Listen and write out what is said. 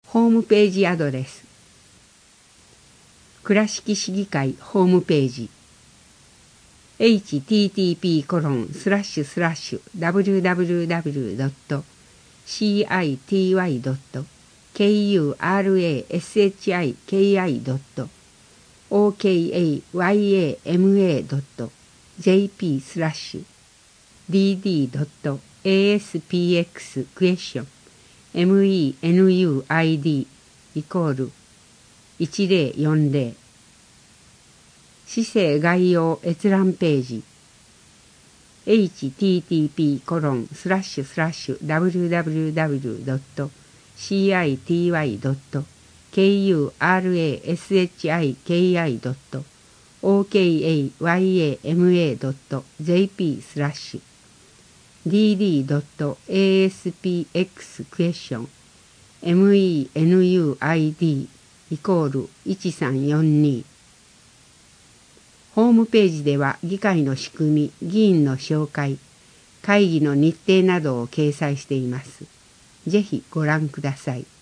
ホームページアドレス。倉敷市議会ホームページ。http://www.cityyd.keyword=1040市政概要閲覧ページ。http://www.cityyd.keyword=1342ホームページでは議会の仕組み、議員の紹介、会議の日程などを掲載しています。ぜひご覧ください。